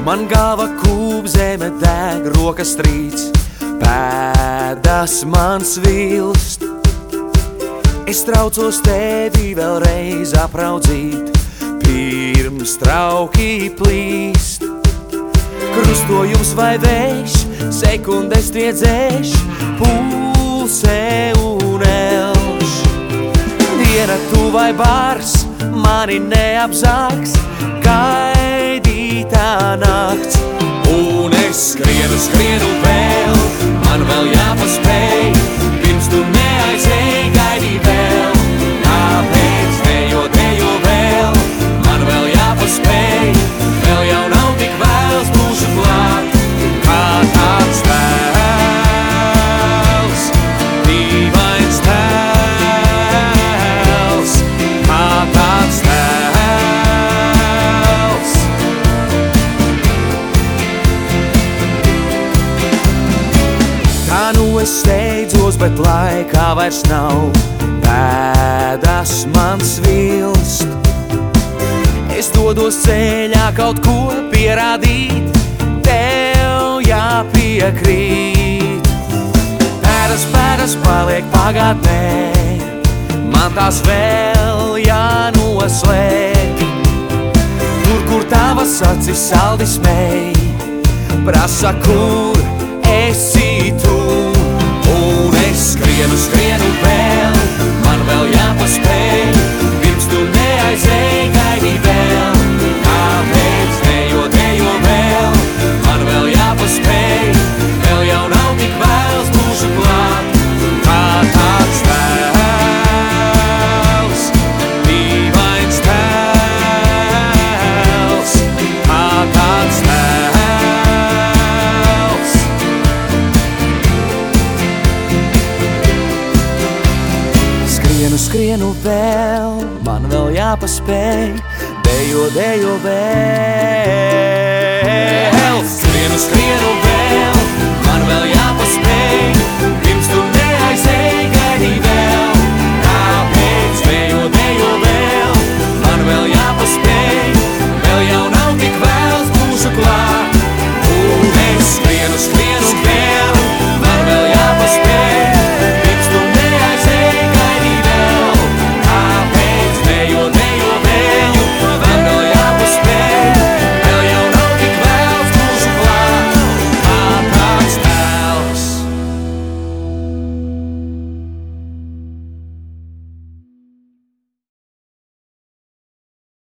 Man galva kūp, zeme deg, rokas trīc, pēdas man svilst. Es traucos tevi vēlreiz apraudzīt, pirms trauki plīst. Krustojums vai vējš, sekundes tie dzēš, pulse un elš. Diena tu vai bars, mani neapzāks, gaidītā nakts. Un es skrienu vēl, man vēl jāpaspēj, pirms tu neaizēj, gaidī vēl. Kāpēc dejo vēl, man vēl jāpaspēj, vēl jau nav tik vēls, būšu klāt. Kā tāds tēls, dīvains tēls, kā tāds tēls. Tā nu es steidzos, bet laikā vairs nav, pēdas man svilst. Es dodos ceļā kaut ko pierādīt, tev jāpiekrīt. Pēdas paliek pagātnē, man tās vēl jānoslēp. Tur, kur tavas acis saldi smēj, prasa, kur esi tu. Un es skrienu vēl, man vēl jāpaspēj, pirms tu neaizēj, gaidī vēl. Kāpēc dejo vēl, man vēl jāpaspēj, vēl jau nav tik vēls, būšu klāt. Kā tāds tēls, dīvains tēls, kā tāds tēls. Skrienu vēl, man vēl jāpaspēj, dejo vēl. Skrienu vēl, man vēl jāpaspēj, pirms tu